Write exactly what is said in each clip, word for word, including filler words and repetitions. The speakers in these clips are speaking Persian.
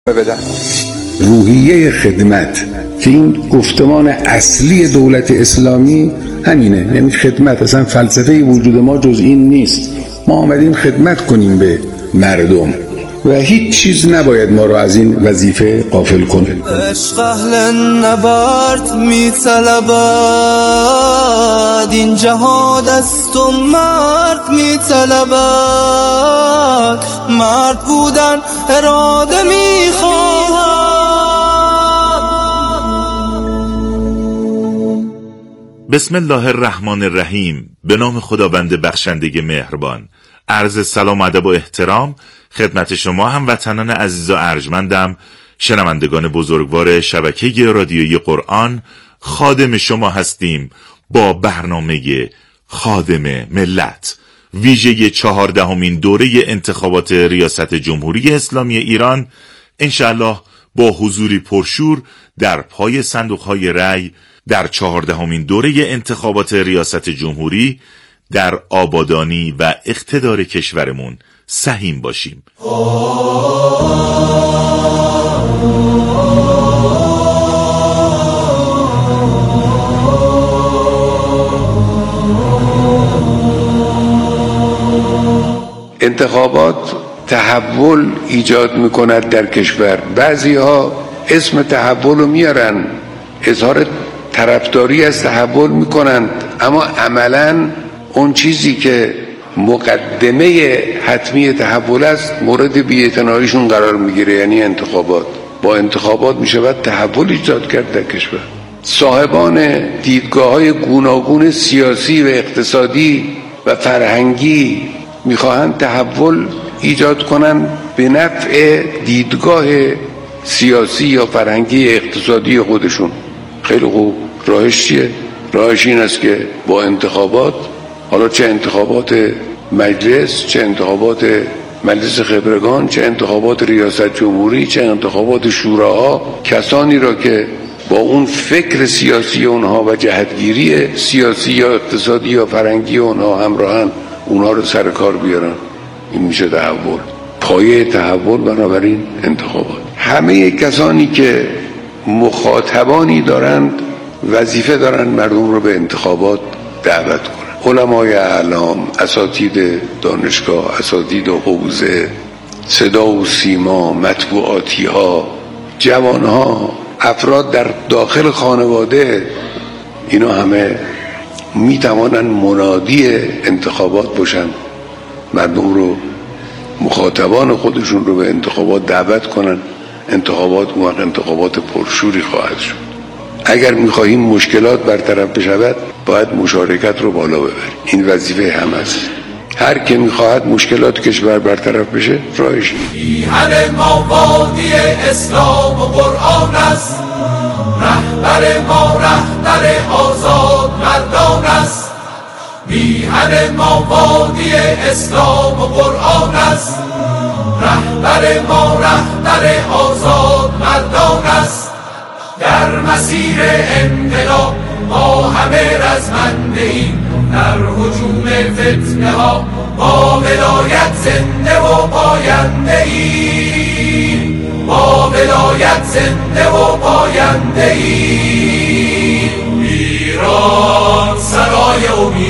بدن. روحیه خدمت که این گفتمان اصلی دولت اسلامی همینه، یعنی خدمت. اصلا فلسفه وجود ما جز این نیست. ما آمدیم خدمت کنیم به مردم و هیچ چیز نباید ما رو از این وظیفه غافل کنه. عشق اهل نبرد میطلبد، این جهاد است و مرد میطلبد، مرد بودن اراده میخواهد. بسم الله الرحمن الرحیم. به نام خداوند بخشنده مهربان. عرض سلام و ادب و احترام خدمت شما هموطنان عزیز و ارجمندم، شنوندگان بزرگوار شبکه رادیویی قرآن. خادم شما هستیم با برنامه خادم ملت، ویژه چهاردهمین دوره انتخابات ریاست جمهوری اسلامی ایران، انشاءالله با حضوری پرشور در پای صندوق‌های رأی در چهاردهمین دوره انتخابات ریاست جمهوری در آبادانی و اقتدار کشورمون سهیم باشیم. انتخابات تحول ایجاد میکند در کشور. بعضی ها اسم تحول رو میارن، اظهار طرفداری از تحول میکنند، اما عملاً اون چیزی که مقدمه حتمی تحول است مورد بی‌اعتناییشون قرار میگیره، یعنی انتخابات. با انتخابات میشود تحول ایجاد کرد در کشور. صاحبان دیدگاه‌های گوناگون سیاسی و اقتصادی و فرهنگی میخواهند تحول ایجاد کنند به نفع دیدگاه سیاسی یا فرهنگی اقتصادی خودشون. خیلی خوب، راهش چیه؟ راهش این است که با انتخابات، حالا چه انتخابات مجلس، چه انتخابات مجلس خبرگان، چه انتخابات ریاست جمهوری، چه انتخابات شوراها، کسانی را که با اون فکر سیاسی اونها و جهتگیری سیاسی یا اقتصادی یا فرهنگی اونها همراهن، اونها رو سر کار بیارن. این میشه تحول. پایه تحول بنابراین انتخابات. همه کسانی که مخاطبانی دارند وظیفه دارند مردم رو به انتخابات دعوت کنند. علمای اعلام، اساتید دانشگاه، اساتید حوزه، صدا و سیما، مطبوعاتی ها، جوان ها، افراد در داخل خانواده، اینا همه می توانند منادی انتخابات باشن، مردم رو، مخاطبان خودشون رو به انتخابات دعوت کنن. انتخابات اون وقت انتخابات پرشوری خواهد شد. اگر میخواهیم مشکلات برطرف بشود باید مشارکت رو بالا ببریم. این وظیفه هم است. هر که میخواهد مشکلات کشور برطرف بشه راهش اینه. میهن ما وادی اسلام و قرآن است، رهبر ما رهبر آزاد مردان است. میهن ما وادی اسلام و قرآن است، رهبر ما رهبر آزاد مردان است. در مسیر انقلاب ما همه رزمنده ایم، در هجوم فتنه ها با ولایت زنده و پاینده ایم، با ولایت زنده و پاینده ایم. ایران سرای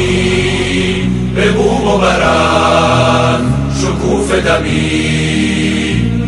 امید به بوم و برن شکوف دمید،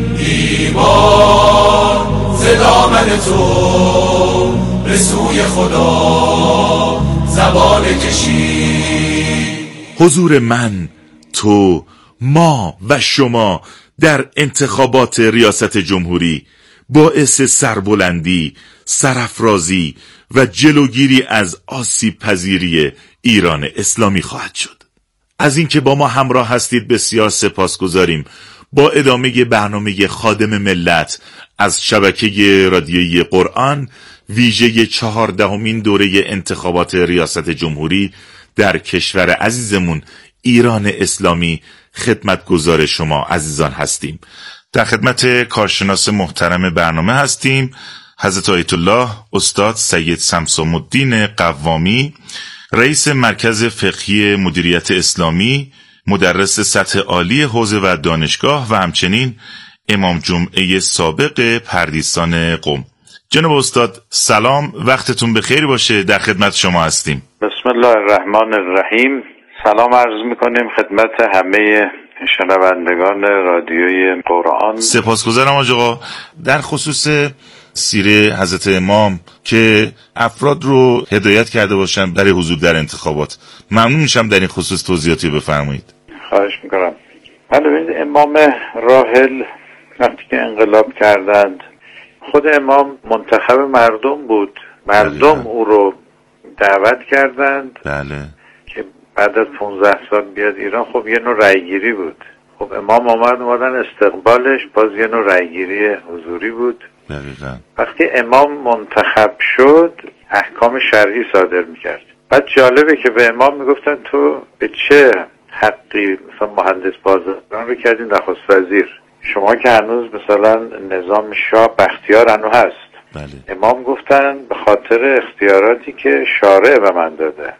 ایمان ز دامن تو به سوی خدا زبان کشید. حضور من، تو، ما و شما در انتخابات ریاست جمهوری باعث سربلندی، سرافرازی و جلوگیری از آسیب پذیری ایران اسلامی خواهد شد. از اینکه با ما همراه هستید بسیار سپاسگزاریم. با ادامه برنامه خادم ملت از شبکه رادیویی قرآن، ویژه چهاردهمین دوره انتخابات ریاست جمهوری در کشور عزیزمون ایران اسلامی خدمتگزار شما عزیزان هستیم. در خدمت کارشناس محترم برنامه هستیم حضرت آیت الله استاد سید سمسام الدین قوامی، رئیس مرکز فقهی مدیریت اسلامی، مدرس سطح عالی حوزه و دانشگاه و همچنین امام جمعه سابق پردیسان قم. جناب استاد سلام، وقتتون بخیر باشه، در خدمت شما هستیم. بسم الله الرحمن الرحیم. سلام عرض میکنیم خدمت همه شنوندگان رادیوی قرآن. سپاسگزارم حاج آقا. در خصوص سیره حضرت امام که افراد رو هدایت کرده باشن برای حضور در انتخابات، ممنون میشم در این خصوص توضیحاتی بفرمایید. خواهش میکنم. بله، امام راحل وقتی که انقلاب کردند، خود امام منتخب مردم بود، مردم بله. او رو دعوت کردند بله که بعد از پانزده سال بیاد ایران. خب یه نوع رأیگیری بود. خب امام آمد، اومدن استقبالش، باز یه نوع رأیگیری حضوری بود. دقیقاً. وقتی امام منتخب شد احکام شرعی صادر میکرد. بعد جالبه که به امام میگفتن تو به چه حقی مثلا مهندس بازرگان رو کردین نخست وزیر؟ شما که هنوز مثلا نظام شاه بختیار هنو هست. بله. امام گفتن به خاطر اختیاراتی که شارع به من داده،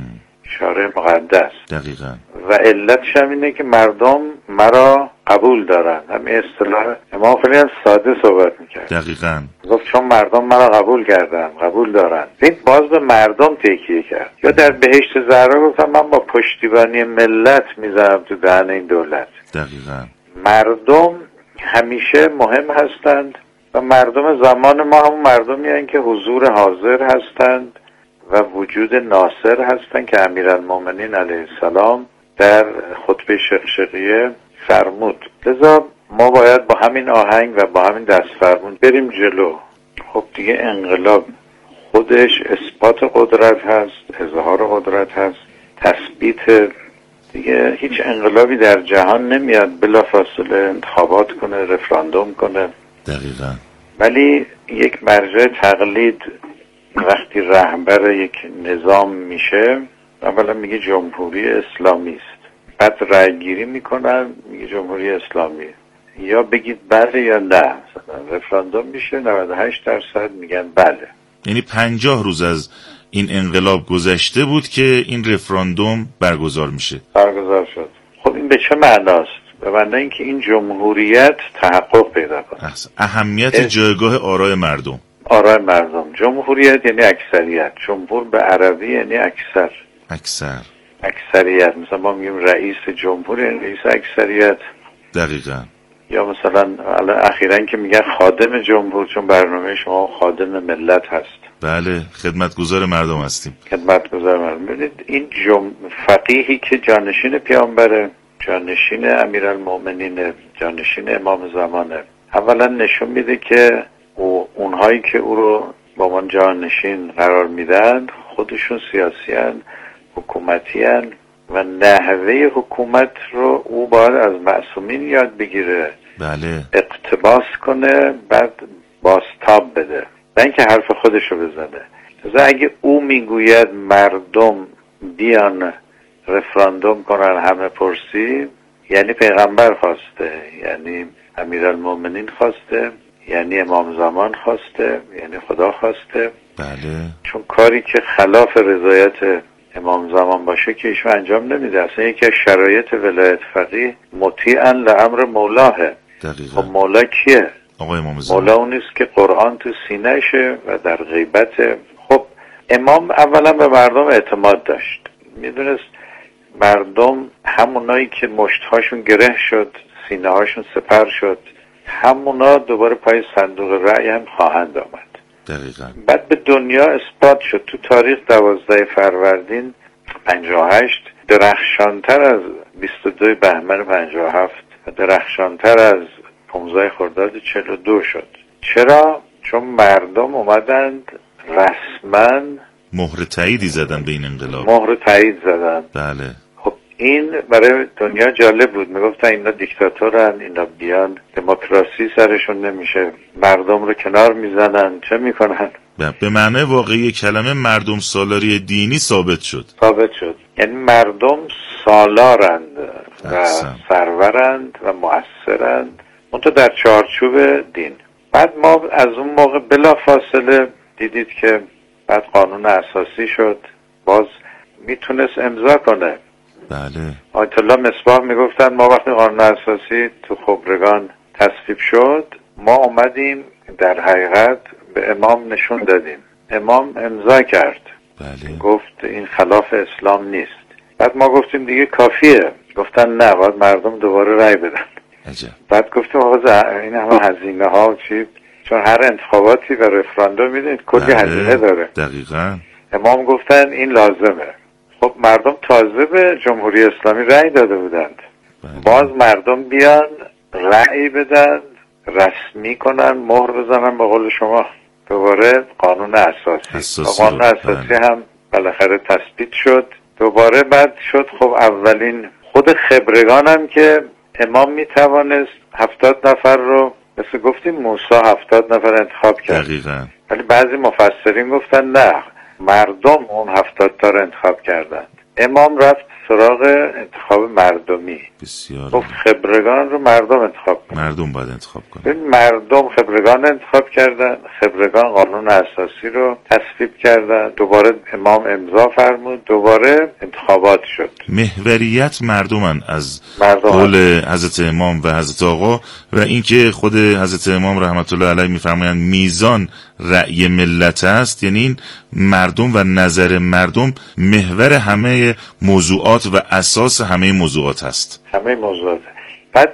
شارع مقدس. دقیقاً. و علتش هم اینه که مردم مرا قبول دارن. همین اصطلاح امام خیلی هم ساده صحبت میکرد. دقیقاً. گفت چون مردم مرا قبول کردن، قبول دارن. این باز به مردم تکیه کرد. یا در بهشت زهرا گفتم من با پشتیبانی ملت میذارم تو دهن این دولت. دقیقاً. مردم همیشه مهم هستند و مردم زمان ما هم مردمی هستند که حضور حاضر هستند و وجود ناصر هستند که امیرالمومنین علیه السلام در خطبه شقشقیه فرمود. لذا ما باید با همین آهنگ و با همین دست فرمون بریم جلو. خب دیگه انقلاب خودش اثبات قدرت هست، اظهار قدرت هست، تثبیت. دیگه هیچ انقلابی در جهان نمیاد بلافاصله انتخابات کنه، رفراندوم کنه. دقیقاً. ولی یک مرجع تقلید وقتی رهبر یک نظام میشه، اولا میگه جمهوری اسلامی است، بعد رأی گیری میکنن میگه جمهوری اسلامی، یا بگید بله یا نه. رفراندوم میشه، نود و هشت درصد میگن بله. یعنی پنجاه روز از این انقلاب گذشته بود که این رفراندوم برگزار میشه. برگزار شد. خب این به چه معناست؟ به معنی اینکه این جمهوریت تحقق پیدا کنه. اهمیت جایگاه آرای مردم. آرای مردم. جمهوریت یعنی اکثریت. جمهور به عربی یعنی اکثر. اکثر. اکثریت. مثلا ما میگیم رئیس جمهور یعنی رئیس اکثریت. دقیقاً. یا مثلا اخیراً که میگن خادم جمهور، چون برنامه شما خادم ملت هست. بله، خدمتگزار مردم هستیم. خدمتگزار مردم. ببینید این جم... فقیهی که جانشین پیامبره، جانشین امیرالمومنین، جانشین امام زمانه، اولا نشون میده که او اونهایی که او رو با من جانشین قرار میدن خودشون سیاسیان، حکومتیان و نحوه حکومت رو او باید از معصومین یاد بگیره. بله. اقتباس کنه، بعد بازتاب بده، نه اینکه حرف خودش رو بزنه. لذا اگه او میگوید مردم بیان رفراندوم کنن همه پرسی، یعنی پیغمبر خواسته، یعنی امیرالمومنین خواسته، یعنی امام زمان خواسته، یعنی خدا خواسته. بله. چون کاری که خلاف رضایت امام زمان باشه که ایشون انجام نمیده. اصلا یکی از شرایط ولایت فقیه مطیعا لامر مولاهه. دقیقاً. خب مولا کیه؟ آقای امام زمان. مولا اونیست که قرآن تو سینهشه و در غیبت. خب امام اولا به مردم اعتماد داشت، میدونست مردم همونایی که مشتهاشون گره شد، سینه هاشون سپر شد، همونا دوباره پای صندوق رأی هم خواهند آمد. دقیقاً. بعد به دنیا اثبات شد تو تاریخ دوازده فروردین پنجاه و هشت درخشانتر از بیست و دو بهمن پنجاه و هفت و درخشانتر از پانزده خرداد چهل و دو شد. چرا؟ چون مردم اومدند رسما مهر تاییدی زدن به این انقلاب. مهر تایید زدن. بله. خب این برای دنیا جالب بود. میگفتن اینا دیکتاتورن، اینا بیان دموکراسی سرشون نمیشه، مردم رو کنار میزنن، چه میکنن؟ به معنی واقعی کلمه مردم سالاری دینی ثابت شد. ثابت شد. یعنی مردم سالارند و سرورند و مؤثرند، منتها در چارچوب دین. بعد ما از اون موقع بلا فاصله دیدید که بعد قانون اساسی شد، باز میتونست امضا کنه. بله. آیت الله مصباح میگفتن ما وقتی قانون اساسی تو خبرگان تصویب شد ما آمدیم در حقیقت به امام نشون دادیم، امام امضا کرد، بله. گفت این خلاف اسلام نیست. بعد ما گفتیم دیگه کافیه، گفتن نه باید مردم دوباره رأی بدن. عجب. بعد گفتیم آقا این همه هزینه ها چی، چون هر انتخاباتی و رفراندوم میدونید کلی بله. هزینه داره. دقیقاً. امام گفتن این لازمه. خب مردم تازه به جمهوری اسلامی رأی داده بودند، بله. باز مردم بیان رأی بدن، رسمی کنن، مهر بزنن، به قول شما دوباره قانون اساسی, اساسی قانون اساسی بله. هم بالاخره تثبیت شد دوباره. بعد شد خب اولین خود خبرگان هم که امام میتوانست هفتاد نفر رو مثل گفتیم موسی هفتاد نفر انتخاب کرد، دقیقاً. ولی بعضی مفسرین گفتن نه، مردم اون هفتاد تا رو انتخاب کردند. امام رفت سراغ انتخاب مردمی، بسیار گفت خبرگان رو مردم انتخاب کنن. مردم باید انتخاب کنن. این مردم خبرگان انتخاب کردن، خبرگان قانون اساسی رو تصویب کردن، دوباره امام امضا فرمود، دوباره انتخابات شد. محوریت مردمن از مردم قول حضرت امام و حضرت آقا، و اینکه خود حضرت امام رحمت الله علیه میفرمایند میزان رأی ملت است، یعنی این مردم و نظر مردم محور همه موضوعات و اساس همه موضوعات هست. همه موضوعات. بعد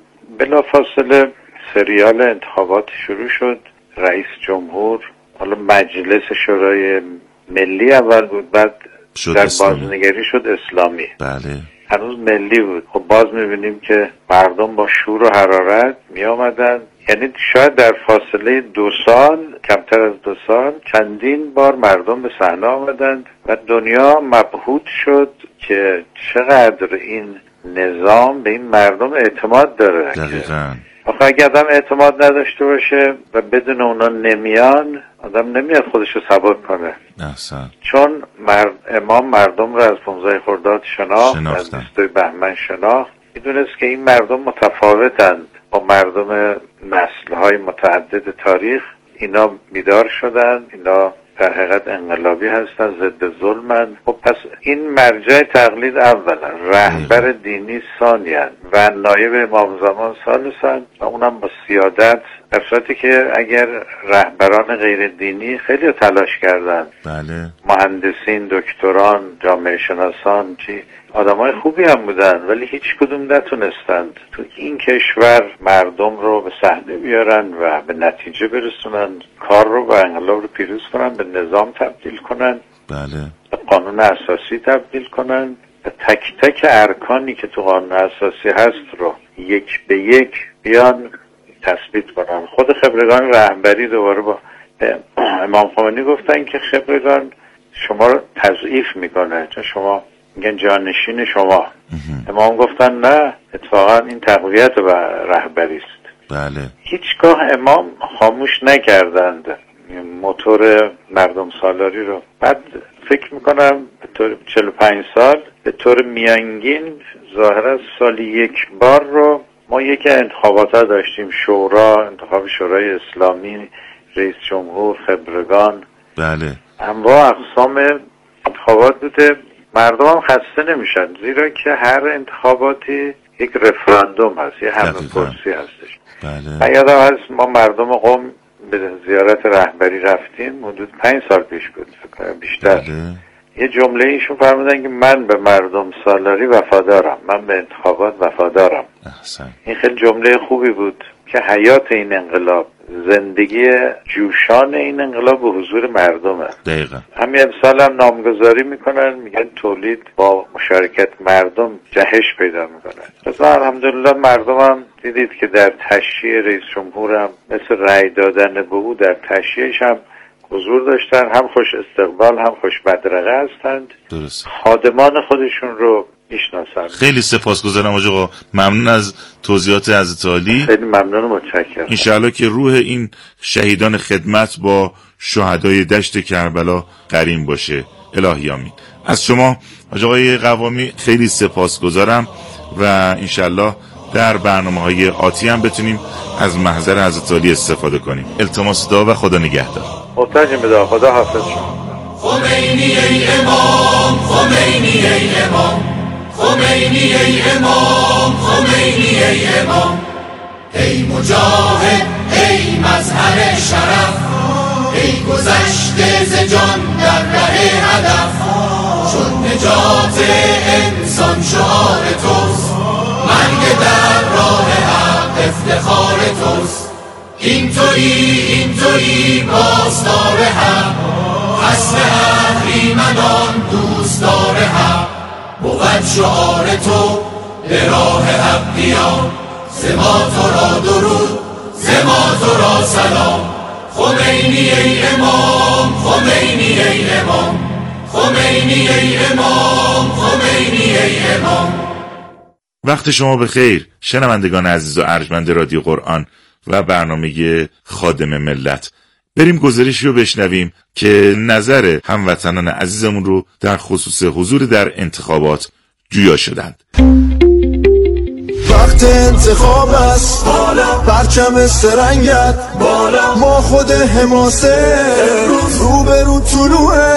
بلافاصله سریال انتخابات شروع شد، رئیس جمهور، حالا مجلس شورای ملی اول بود، بعد در اسلامی. بازنگری شد اسلامی. بله. هنوز ملی بود. خب باز میبینیم که مردم با شور و حرارت می آمدن، یعنی شاید در فاصله دو سال، کمتر از دو سال، چندین بار مردم به صحنه آمدند و دنیا مبهوت شد که چقدر این نظام به این مردم اعتماد داره. دقیقاً. آخه اگه آدم اعتماد نداشته باشه و بدون اونا نمیان، آدم نمیاد خودش رو ثبات کنه. احسن. چون مرد امام مردم رو از پانزده خرداد شناخت، از بیست بهمن شناخت، میدونست که این مردم متفاوتند با مردم نسل‌های متعدد تاریخ. اینا بیدار شدن، اینا در حقیقت انقلابی هستن، ضد ظلمن. خب پس این مرجع تقلید اولا، رهبر دینی ثانیاً و نایب امام زمان ثالثاً، و اونم با سیادت، در صورتی که اگر رهبران غیر دینی خیلی تلاش کردن، بله. مهندسین، دکتران، جامعه شناسان، چی آدمای خوبی هم بودن، ولی هیچ کدوم نتونستند تو این کشور مردم رو به صحنه بیارن و به نتیجه برسونن، کار رو و انقلاب رو پیروز کنن، به نظام تبدیل کنن، بله. به قانون اساسی تبدیل کنن، به تک تک ارکانی که تو قانون اساسی هست رو یک به یک بیان تثبیت کنن. خود خبرگان رهبری دوباره با امام خمینی گفتن که خبرگان شما رو تضعیف میکنه، چون شما میگن جانشین شما. امام گفتن نه، اتفاقا این تقویت و رهبری است. بله. هیچگاه امام خاموش نکردند موتور مردم سالاری رو. بعد فکر میکنم به طور چهل و پنج سال به طور میانگین ظاهرا سالی یک بار رو ما یک انتخابات ها داشتیم، شورا، انتخاب شورای اسلامی، رئیس جمهور، خبرگان، بله. انواع اقسام انتخابات بوده. مردم هم خسته نمیشن، زیرا که هر انتخاباتی یک رفراندوم هست، یه همه پرسی هستش. بله. من یادم هست ما مردم قم به زیارت رهبری رفتیم، حدود پنج سال پیش بود، فکر کنم بیشتر. بله. یه جمله ایشون فرمودن که من به مردم سالاری وفادارم، من به انتخابات وفادارم. احسن. این خیلی جمله خوبی بود که حیات این انقلاب، زندگی جوشان این انقلاب به حضور مردمه. دقیقا. همین امسال هم نامگذاری میکنن، میگن تولید با مشارکت مردم جهش پیدا میکنن. پس الحمدلله مردم هم دیدید که در تشییع رئیس جمهور هم مثل رأی دادن به او در تشییعش هم حضور داشتن، هم خوش استقبال هم خوش بدرقه هستند. درست. خادمان خودشون رو میشناسن. خیلی سپاسگزارم حاج آقا، ممنون از توضیحات حضرت عالی. خیلی ممنون و متشکرم. انشاءالله که روح این شهیدان خدمت با شهدای دشت کربلا قرین باشه. الهی آمین. از شما حاج آقای قوامی خیلی سپاسگزارم و انشاءالله در برنامه‌های آتی هم بتونیم از محضر حضرت عالی استفاده کنیم. التماس دعا و خدا نگهدار. محتاجیم به دعا. خدا حافظ شما. خمینی ای امام، خمینی ای امام، خمینی ای امام، خمینی ای امام، ای مجاهد ای مظهر شرف، ای گذشته ز جان در ره هدف، چون نجات انسان شعار توست، مرگ در راه حق افتخار توست. این تویی این تویی پاسدار حق، خصم اهریمنان دوستدار حق، بود شعار تو به راه حق قیام، ز ما تو را درود ز ما تو را سلام. خمینی ای امام خمینی ای امام، خمینی ای امام خمینی ای امام. وقت شما بخیر شنوندگان عزیز و ارجمند رادیو قرآن و برنامه خادم ملت. بریم گزارشی رو بشنویم که نظر هموطنان عزیزمون رو در خصوص حضور در انتخابات جویا شدند. وقت انتخاب است، پرچم سرنگت بالا، ما خود حماسه رو به رو طلوعه.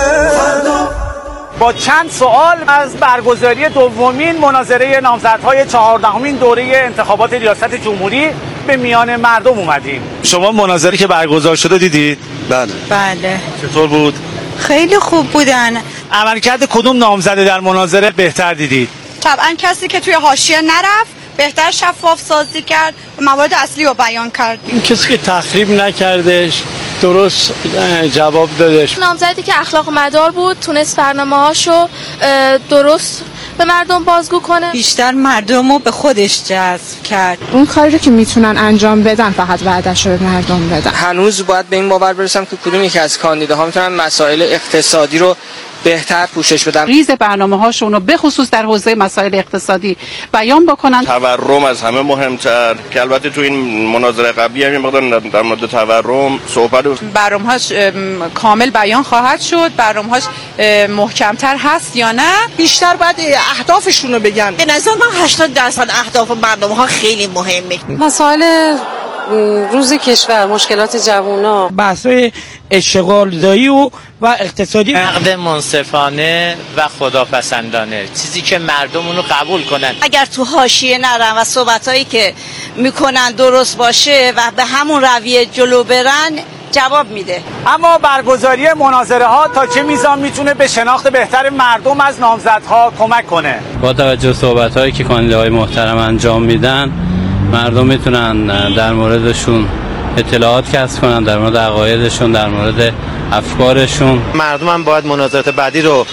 با چند سوال از برگزاری دومین مناظره نامزدهای چهاردهمین دوره انتخابات ریاست جمهوری به میان مردم اومدیم. شما مناظره که برگزار شده دیدید؟ بله. بله. چطور بود؟ خیلی خوب بودن. عملکرد کدوم نامزده در مناظره بهتر دیدید؟ طبعا کسی که توی حاشیه نرفت، بهتر شفاف سازی کرد، موارد اصلی رو بیان کرد. این کسی که تخریب نکردش، درست جواب دادش. نامزدی که اخلاق مدار بود، تونست برنامه‌هاشو درست به مردم بازگو کنه، بیشتر مردم رو به خودش جذب کرد. اون کاری رو که میتونن انجام بدن فقط وعده‌شو به مردم بدن. هنوز باید به این باور برسم که کدوم یکی از کاندیداها میتونن مسائل اقتصادی رو بهتر پوشش بدن. ریز برنامه‌هاشون رو به خصوص در حوزه مسائل اقتصادی بیان بکنن. تورم از همه مهمتر که البته تو این مناظره قبلی هم مقدار در مورد تورم صحبت و برنامه‌هاش کامل بیان خواهد شد. برنامه‌هاش محکمتر هست یا نه؟ بیشتر باید اهدافشون رو بگن. به نظر من هشتاد درصد اهداف برنامه‌ها خیلی مهمه. مسائل روز کشور، مشکلات جوونا، بحث‌های اشغالزایی و و اقتصادی، عقد منصفانه و خداپسندانه، چیزی که مردم اونو قبول کنن. اگر تو حاشیه نرن و صحبتایی که میکنن درست باشه و به همون رویه جلو برن، جواب میده. اما برگزاری مناظره ها تا چه میزان میتونه به شناخت بهتر مردم از نامزدها کمک کنه؟ با توجه به صحبت‌هایی که کاندیداهای محترم انجام میدن، مردم میتونن در موردشون اطلاعات کسب کنن، در مورد عقایدشون، در مورد افکارشون. مردم هم باید مناظرات بعدی رو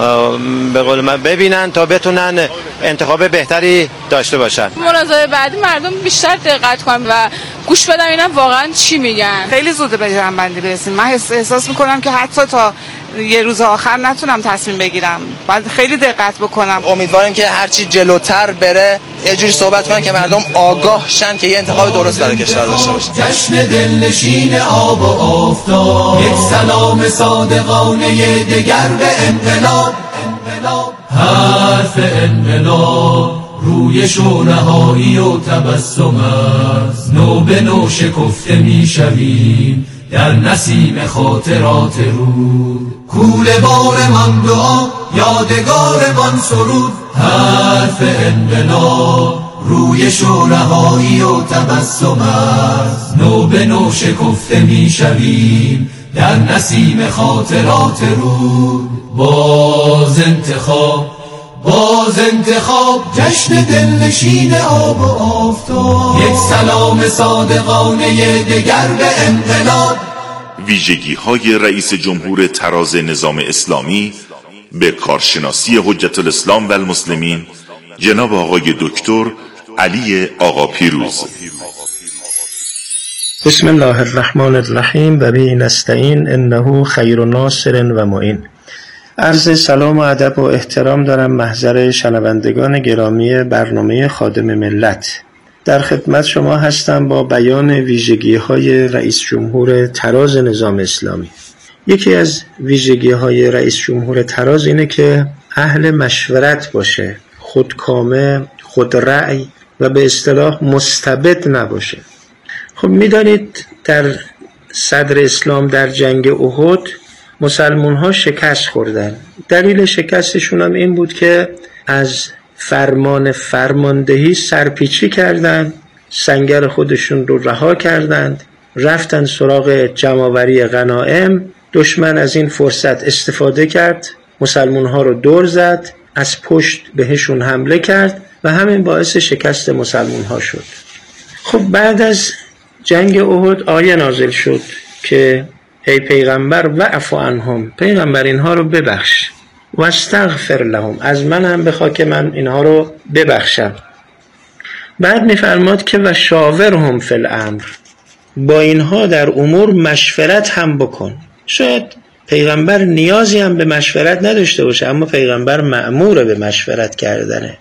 به قول من ببینن تا بتونن انتخاب بهتری داشته باشن. مناظره بعدی مردم بیشتر دقت کنن و گوش بدن اینا واقعا چی میگن. خیلی زوده به جنبندی برسیم. من احساس میکنم که حتی تا یه روز آخر نتونم تصمیم بگیرم. باید خیلی دقت بکنم. امیدواریم که هرچی جلوتر بره یه جوری صحبت کنن که مردم آگاه شن که یه انتخاب درست برای کشور داشته باشه. جشن دلنشین آب و آفتاب، یک سلام صادقانه دگر به انقلاب. حرف انقلاب روی شورهایی و تبسم است، نو به نو شکفته می شویم در نسیم خاطرات رود. کوله بار من دعا یادگار من سرود، حرف انقلاب روی شورهایی و تبسم است، نو به نو شکفته می شویم در نسیم خاطرات رود. باز انتخاب باز انتخاب، جشن دلنشین آب و آفتاب، یک سلام صادقانه دگر به انقلاب. ویژگی های رئیس جمهور تراز نظام اسلامی به کارشناسی حجت الاسلام و المسلمین جناب آقای دکتر علی آقا پیروز. بسم الله الرحمن الرحیم و به نستعین انه خیر ناصر و معین. عرض سلام و ادب و احترام دارم محضر شنوندگان گرامی برنامه خادم ملت. در خدمت شما هستم با بیان ویژگی‌های رئیس جمهور تراز نظام اسلامی. یکی از ویژگی‌های رئیس جمهور تراز اینه که اهل مشورت باشه، خودکامه، خودرأی و به اصطلاح مستبد نباشه. خب می‌دانید در صدر اسلام در جنگ احد مسلمون ها شکست خوردن. دلیل شکستشون هم این بود که از فرمان فرماندهی سرپیچی کردن سنگر خودشون رو رها کردند، رفتن سراغ جمع‌آوری غنایم. دشمن از این فرصت استفاده کرد، مسلمان ها رو دور زد، از پشت بهشون حمله کرد و همین باعث شکست مسلمان ها شد. خب بعد از جنگ احد آیه نازل شد که ای پیغمبر واعف عنهم، پیغمبر اینها رو ببخش، و استغفر لهم، از من هم بخوا که من اینها رو ببخشم. بعد میفرماد که و شاورهم فی الامر، با اینها در امور مشورت هم بکن. شاید پیغمبر نیازی هم به مشورت نداشته باشه، اما پیغمبر مأمور به مشورت کردنه.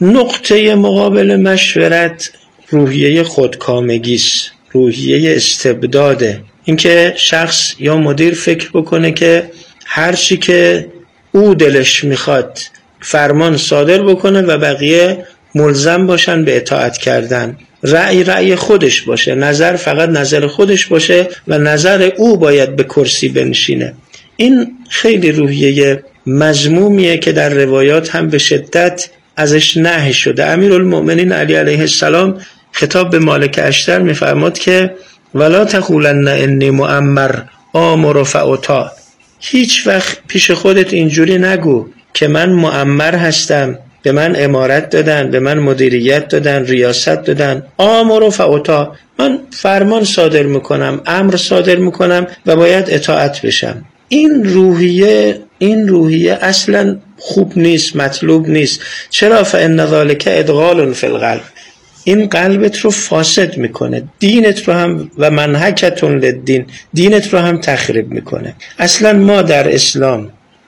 نقطه مقابل مشورت روحیه خودکامگیست، روحیه استبداده. اینکه شخص یا مدیر فکر بکنه که هر چی که او دلش میخواد فرمان صادر بکنه و بقیه ملزم باشن به اطاعت کردن، رأی رأی خودش باشه، نظر فقط نظر خودش باشه و نظر او باید به کرسی بنشینه. این خیلی روحیه مذمومیه که در روایات هم به شدت ازش نهی شده. امیرالمؤمنین علی علیه السلام خطاب به مالک اشتر میفرماد که ولا تقولن انی مؤمر آمر فاطاع، هیچ وقت پیش خودت اینجوری نگو که من مؤمر هستم، به من امارت دادن، به من مدیریت دادن، ریاست دادن، آمر فاطاع، من فرمان صادر میکنم، امر صادر میکنم و باید اطاعت بشم. این روحیه این روحیه اصلا خوب نیست، مطلوب نیست. چرا؟ فإن ذلک ادغال فی القلب، این قلبت رو فاسد میکنه، دینت رو هم و منهکتون للدین، دینت رو هم تخریب میکنه. اصلا ما در اسلام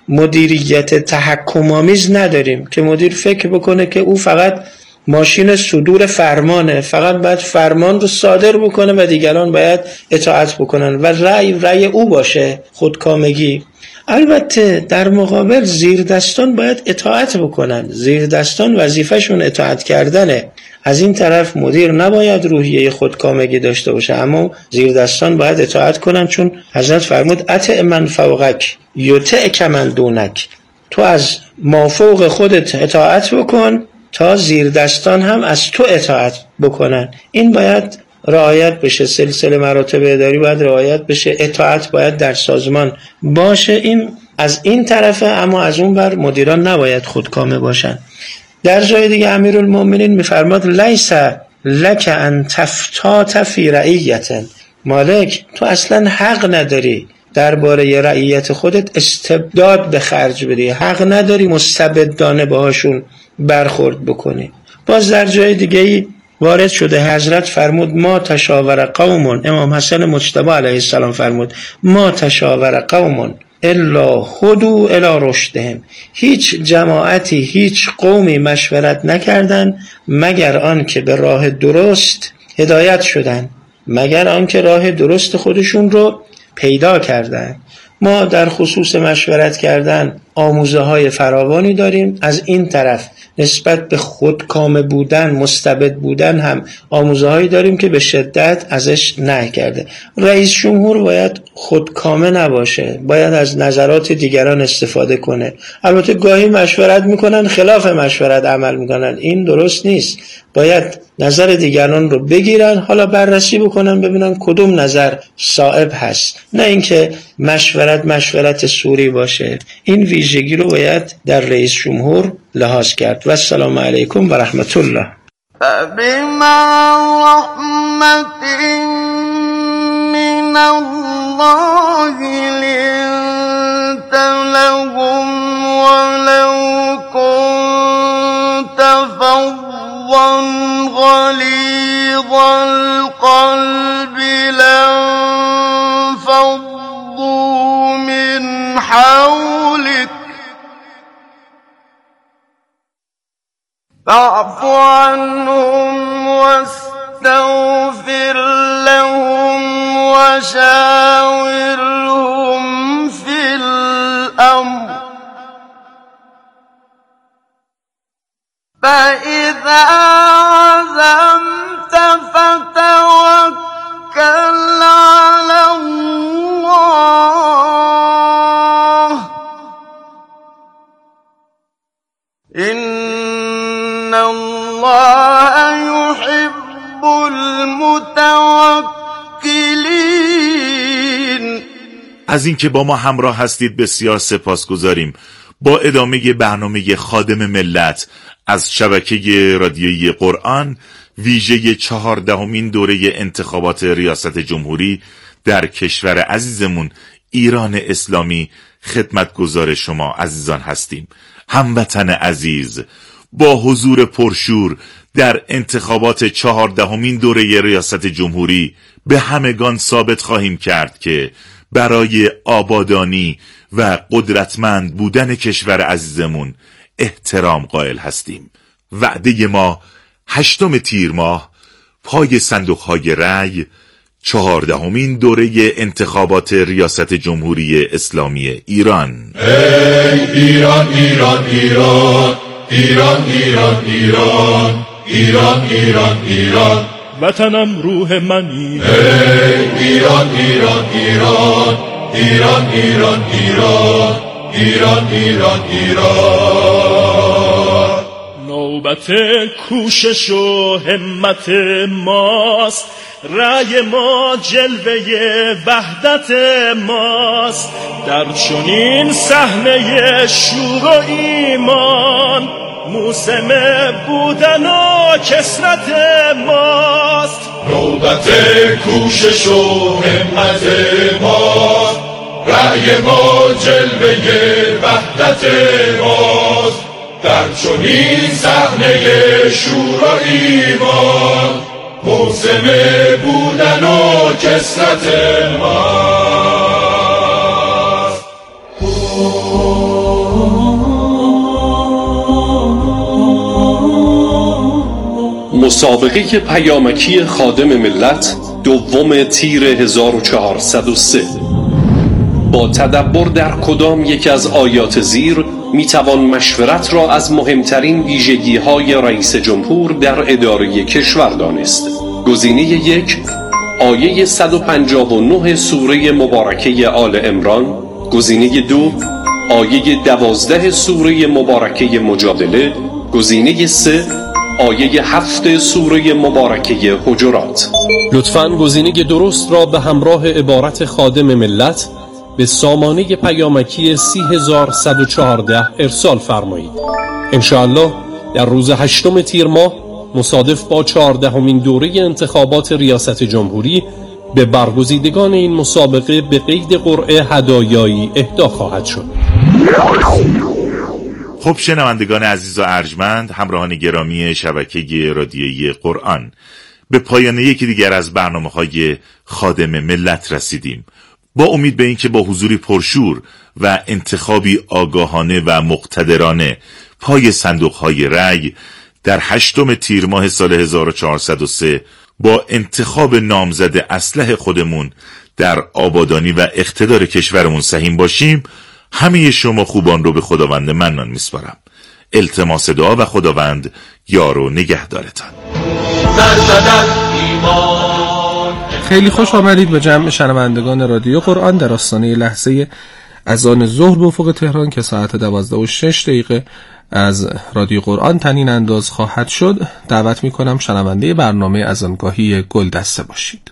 مدیریت تحکم‌آمیز نداریم که مدیر فکر بکنه که او فقط ماشین صدور فرمانه، فقط باید فرمان رو صادر بکنه و دیگران باید اطاعت بکنن و رأی رأی او باشه، خودکامگی. البته در مقابل زیر دستان باید اطاعت بکنن، زیر دستان وظیفه‌شون اطاعت کردنه. از این طرف مدیر نباید روحیه خودکامگی داشته باشه، اما زیر دستان باید اطاعت کنن، چون حضرت فرمود اطع من فوقک یطعک من دونک، تو از مافوق خودت اطاعت بکن تا زیر دستان هم از تو اطاعت بکنن. این باید رعایت بشه، سلسله مراتب اداری باید رعایت بشه، اطاعت باید در سازمان باشه. این از این طرفه، اما از اون بر مدیران نباید خودکامه باشن. در جای دیگه امیرالمؤمنین میفرماد لیس لک ان تفتات فی رعیت، مالک تو اصلا حق نداری درباره رعیت خودت استبداد به خرج بدی، حق نداری مستبدانه باهاشون برخورد بکنی. باز در جای دیگه وارد شده حضرت فرمود ما تشاور قوم، امام حسن مجتبی علیه السلام فرمود ما تشاور قوم الا هدوا الی رشدهم، هیچ جماعتی هیچ قومی مشورت نکردن مگر آن که به راه درست هدایت شدن، مگر آن که راه درست خودشون رو پیدا کردن. ما در خصوص مشورت کردن آموزه های فراوانی داریم. از این طرف نسبت به خودکامه بودن، مستبد بودن هم آموزه هایی داریم که به شدت ازش نهی کرده. رئیس جمهور باید خودکامه نباشه، باید از نظرات دیگران استفاده کنه. البته گاهی مشورت میکنن خلاف مشورت عمل میکنن، این درست نیست. باید نظر دیگران رو بگیرن، حالا بررسی بکنن ببینن کدوم نظر صائب هست، نه اینکه مشورت مشورت سوری باشه. این ویژگی رو باید در رئیس جمهور لحاظ کرد. و السلام علیکم و رحمت الله. فبما رحمت من الله لنت لهم ولو كنت فظا غليظ القلب لانفضوا من حولك فاعف عنهم واستغفر لهم وشاورهم في الأمر فإذا عزمت فتوكل على الله إن الله يحب از اینکه با ما همراه هستید بسیار سپاسگزاریم. با ادامه برنامه خادم ملت از شبکه رادیویی قرآن، ویژه چهاردهمین دوره انتخابات ریاست جمهوری در کشور عزیزمون ایران اسلامی، خدمتگزار شما عزیزان هستیم. هموطن عزیز، با حضور پرشور در انتخابات چهاردهمین دوره ریاست جمهوری به همگان ثابت خواهیم کرد که برای آبادانی و قدرتمند بودن کشور عزیزمون احترام قائل هستیم. وعده ما هشتم تیر ماه پای صندوق‌های رأی، چهاردهمین دوره انتخابات ریاست جمهوری اسلامی ایران. ای ایران ایران ایران ایران ایران ایران ایران ایران ایران وطنم روح منی. ای ایران ایران ایران ایران ایران ایران ایران ایران ایران نوبت کوشش و همت ماست، رأی ما جلوه وحدت ماست، در چنین صحنه شور و ایمان موسم بودن و کسرت ماست. نوبت کوشش و همت ماست، رأی ما جلوه وحدت ماست، در چنین صحنه شور و ایمان موسم بودن و کسرت ماست. مسابقه پیامکی خادم ملت دوم تیر هزار و چهارصد و سه. با تدبر در کدام یک از آیات زیر میتوان مشورت را از مهمترین ویژگی های رئیس جمهور در اداره کشور دانست؟ گزینه یک، آیه صد و پنجاه و نه سوره مبارکه آل عمران. گزینه دو، آیه دوازده سوره مبارکه مجادله. گزینه سه، آیه هفت سوره مبارکه حجرات. لطفاً گزینه درست را به همراه عبارت خادم ملت به سامانه پیامکی سی هزار صد و چهارده ارسال فرمایید. انشاءالله در روز هشتم تیر ماه مصادف با چهاردهمین دوره انتخابات ریاست جمهوری به برگزیدگان این مسابقه به قید قرعه هدایایی اهدا خواهد شد. خب شنوندگان عزیز و ارجمند، همراهان گرامی شبکه رادیویی قرآن، به پایان یکی دیگر از برنامه‌های خادم ملت رسیدیم. با امید به اینکه با حضوری پرشور و انتخابی آگاهانه و مقتدرانه پای صندوق‌های رأی در هشتم تیر ماه سال هزار و چهارصد و سه با انتخاب نامزد اصلح خودمون در آبادانی و اقتدار کشورمون سهیم باشیم. همه شما خوبان رو به خداوند منان میسپارم. التماس دعا و خداوند یار و نگهدارتان. خیلی خوش آمدید به جمع شنوندگان رادیو قرآن در آستانه لحظه اذان ظهر به افق تهران که ساعت دوازده و شش دقیقه از رادیو قرآن طنین انداز خواهد شد. دعوت می کنم شنونده برنامه اذانگاهی گل دسته باشید.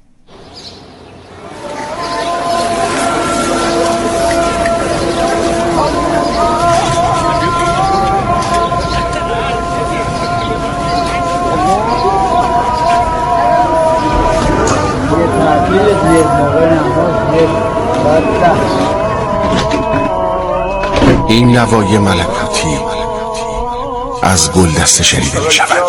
این نوای ملکوتی از گل دسته شنیده می شود.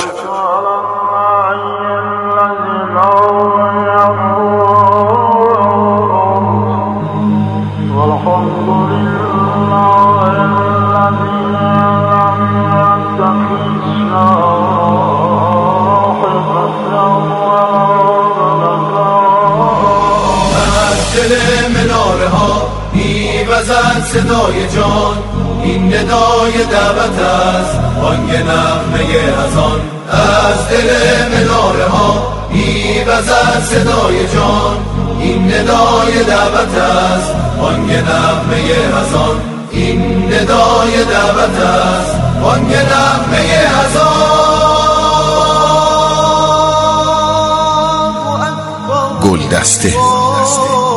صدای جان این ندای دعوت است، بانگ نغمه اذان از دل مناره ها میوزد. صدای جان این ندای دعوت است، بانگ نغمه اذان این ندای دعوت است، بانگ نغمه اذان. گل دسته